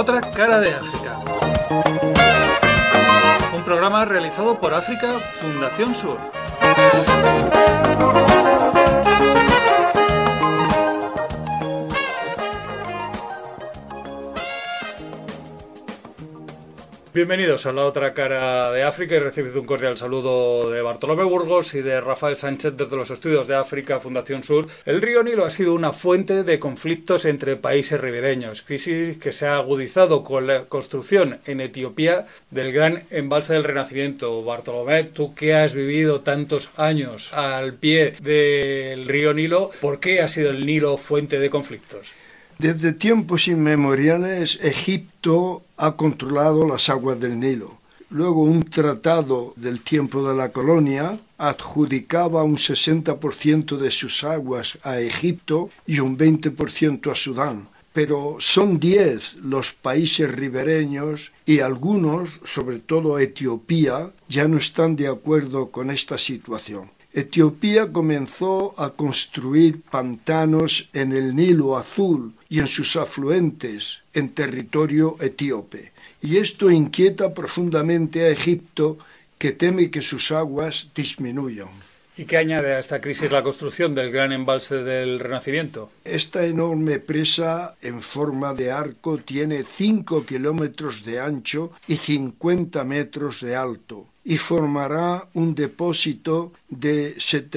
otra cara de África. Un programa realizado por África Fundación Sur. Bienvenidos a la otra cara de África y recibid un cordial saludo de Bartolomé Burgos y de Rafael Sánchez desde los estudios de África Fundación Sur. El río Nilo ha sido una fuente de conflictos entre países ribereños, crisis que se ha agudizado con la construcción en Etiopía del gran embalse del Renacimiento. Bartolomé, tú que has vivido tantos años al pie del río Nilo, ¿por qué ha sido el Nilo fuente de conflictos? Desde tiempos inmemoriales, Egipto ha controlado las aguas del Nilo. Luego, un tratado del tiempo de la colonia adjudicaba un 60% de sus aguas a Egipto y un 20% a Sudán. Pero son 10 los países ribereños y algunos, sobre todo Etiopía, ya no están de acuerdo con esta situación. Etiopía comenzó a construir pantanos en el Nilo Azul y en sus afluentes en territorio etíope. Y esto inquieta profundamente a Egipto, que teme que sus aguas disminuyan. ¿Y qué añade a esta crisis la construcción del gran embalse del Renacimiento? Esta enorme presa en forma de arco tiene 5 kilómetros de ancho y 50 metros de alto, y formará un depósito de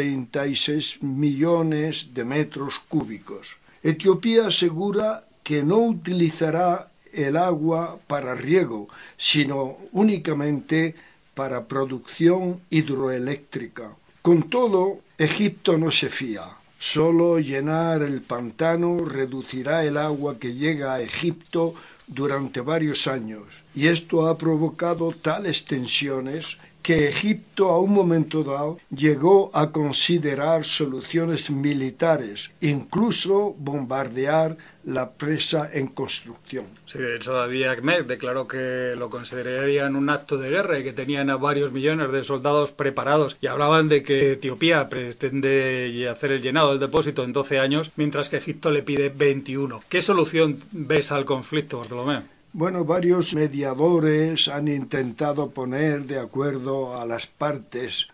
76 millones de metros cúbicos. Etiopía asegura que no utilizará el agua para riego, sino únicamente para producción hidroeléctrica. Con todo, Egipto no se fía. Solo llenar el pantano reducirá el agua que llega a Egipto durante varios años, y esto ha provocado tales tensiones que Egipto a un momento dado llegó a considerar soluciones militares, incluso bombardear la presa en construcción. Sí, de hecho Abiy Ahmed declaró que lo considerarían un acto de guerra y que tenían a varios millones de soldados preparados, y hablaban de que Etiopía pretende hacer el llenado del depósito en 12 años, mientras que Egipto le pide 21. ¿Qué solución ves al conflicto, Bartolomé? Bueno, varios mediadores han intentado poner de acuerdo a las partes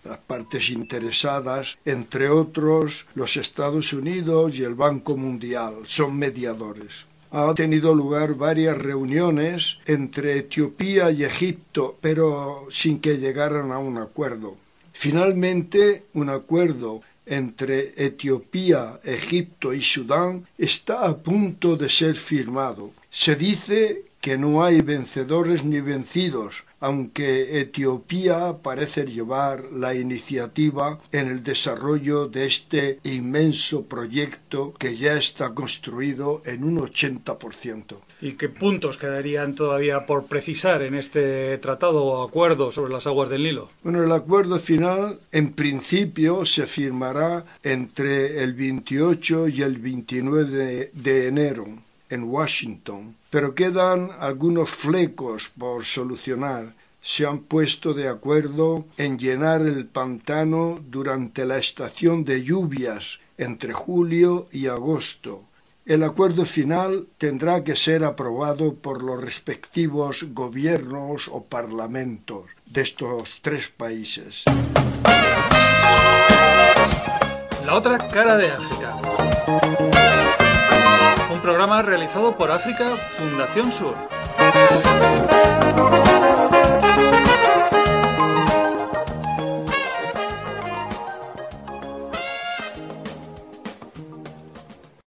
interesadas, entre otros los Estados Unidos y el Banco Mundial, son mediadores. Ha tenido lugar varias reuniones entre Etiopía y Egipto, pero sin que llegaran a un acuerdo. Finalmente, un acuerdo entre Etiopía, Egipto y Sudán está a punto de ser firmado. Se dice que no hay vencedores ni vencidos, aunque Etiopía parece llevar la iniciativa en el desarrollo de este inmenso proyecto que ya está construido en un 80%. ¿Y qué puntos quedarían todavía por precisar en este tratado o acuerdo sobre las aguas del Nilo? Bueno, el acuerdo final en principio se firmará entre el 28 y el 29 de enero en Washington, pero quedan algunos flecos por solucionar. Se han puesto de acuerdo en llenar el pantano durante la estación de lluvias entre julio y agosto. El acuerdo final tendrá que ser aprobado por los respectivos gobiernos o parlamentos de estos 3 países. La otra cara de África. Un programa realizado por África Fundación Sur.